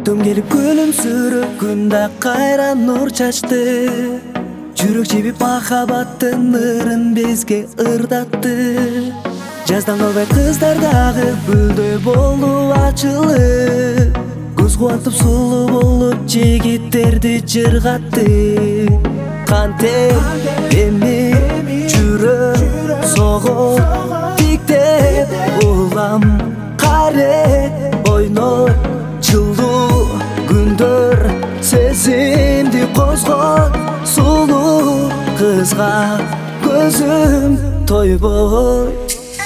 көктөм келип күлүмсүрөп күндө кайра нур чачты. Жүрөк жебип махабаттын нырын бизге ырдатты. Жаздан калбай кыздар дагы гүлдөй болуп ачылып, көз кубантып сулуу болуп жигиттерди жыргатты. Кантип эми жүрөк согот тиктеп, улам карек ойнойт жылуу күндөр, сезимди козгойт сулуу кызга көзүм тойбойт.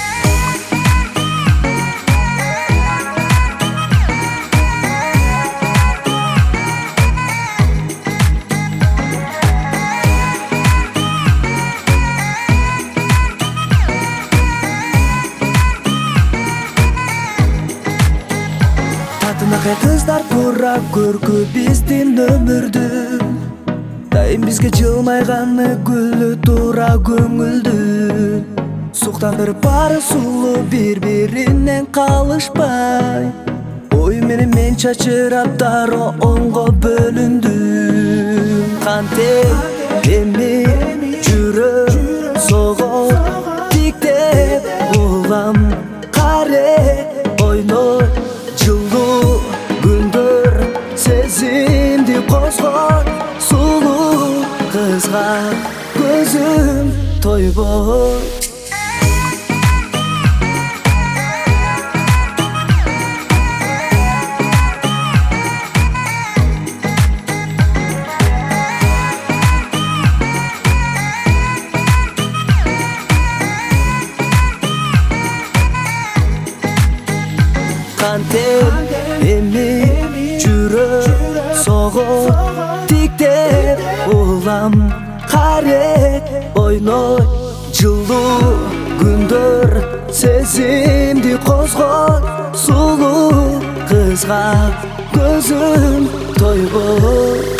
Татынакай кыздар тура көркү биздин өмүрдүн, дайым бизге жылмайганы гүлү тура көңүлдүн. Суктандырып баары сулуу бири-биринен калышпай, ой менен мен чачырап дароо онго бөлүндүм. Кантип эми жүрөк согот тиктеп, улам карек ойнойт жылуу күндөр, сезимди козгойт сулуу кызга көзүм тойбойт. Kantip эми жүрөк согот тиктеп, улам карек ойнойт жылуу күндөр, сезимди козгойт сулуу кызга көзүм тойбойт.